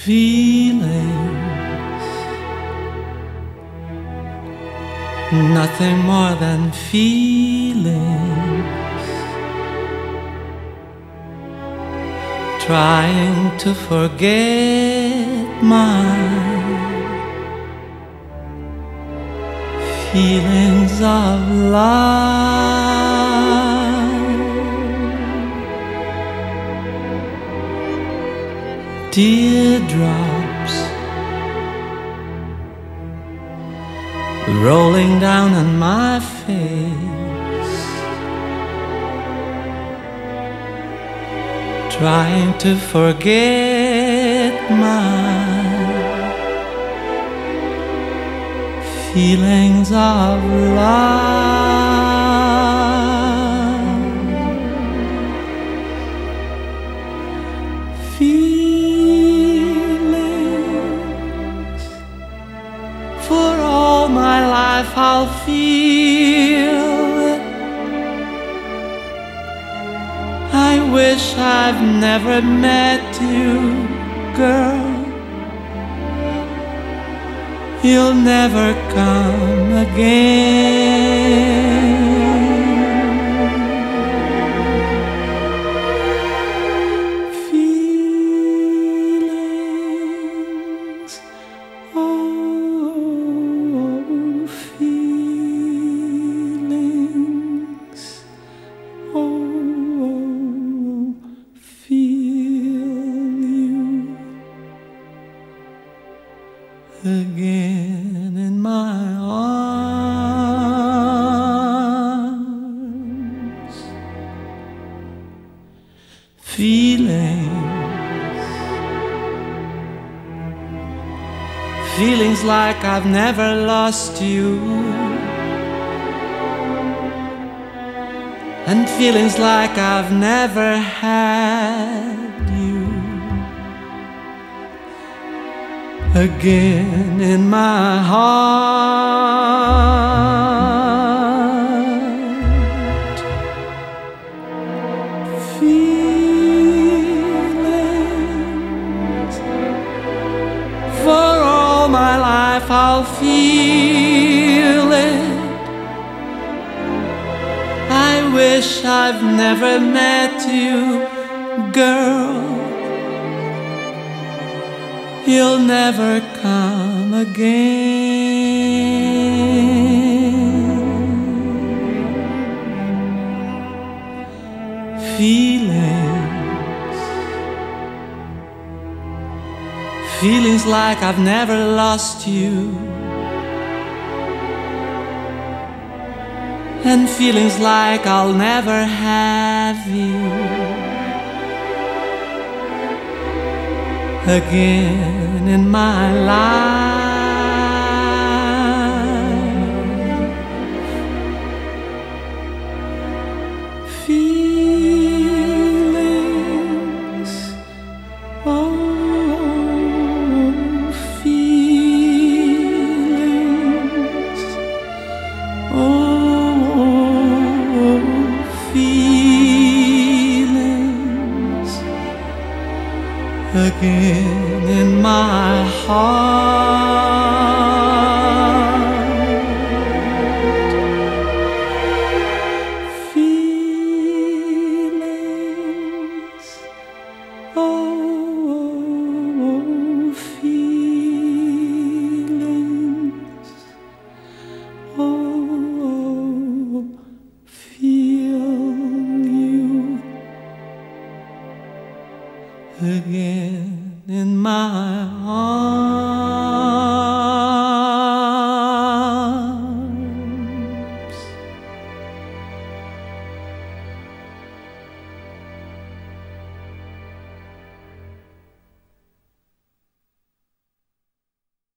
feelings, nothing more than feelings, trying to forget mine, feelings of love. Teardrops rolling down on my face, trying to forget my feelings of love. Feelings, for all my life I'll feel it. I wish I've never met you, girl. You'll never come again. Feelings, oh, feelings, oh, feel you again in my arms. Feelings like I've never lost you, and feelings like I've never had you again in my heart. Feelings, for all my life I'll feel it. I wish I've never met you, girl. You'll never come again. Feelings like I've never lost you, and feelings like I'll never have you again in my life. Feelings, oh, feelings, oh, feelings, again in my heart. Feelings, oh, feelings, oh, feel you again.